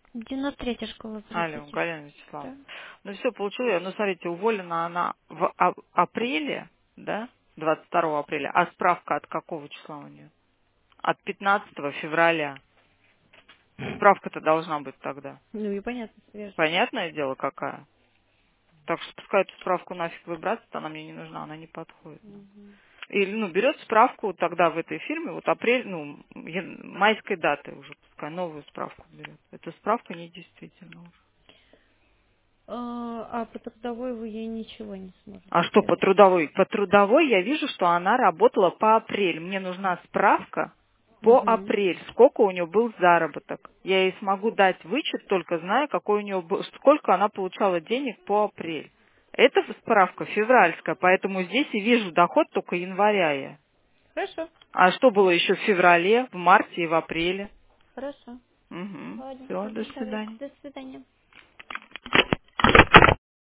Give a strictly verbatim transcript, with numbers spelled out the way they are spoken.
девяносто третья школа Алло, тридцать. Галина Вячеславовна. Да. Ну все, получила я. Ну, смотрите, уволена она в а- апреле, да, двадцать второго апреля. А справка от какого числа у нее? От пятнадцатого февраля. Справка-то должна быть тогда. Ну и понятно, свежая. Понятное дело, какая? Так что пускай эту справку нафиг выбрасывает, она мне не нужна, она не подходит. Мгм. Или, ну, берет справку тогда в этой фирме, вот апрель, ну, ян- майской даты уже, пускай новую справку берет. Эта справка недействительна уже. А, а по трудовой вы ей ничего не А сможете что по сделать. трудовой? По трудовой я вижу, что она работала по апрель. Мне нужна справка по Угу. апрель. Сколько у нее был заработок. Я ей смогу дать вычет, только зная, какой у нее был, сколько она получала денег по апрель. Это справка февральская, поэтому здесь и вижу доход только января я. Хорошо, А что было еще в феврале, в марте и в апреле? хорошо. Угу. Ладно, Все, до тогда давай. свидания. До свидания.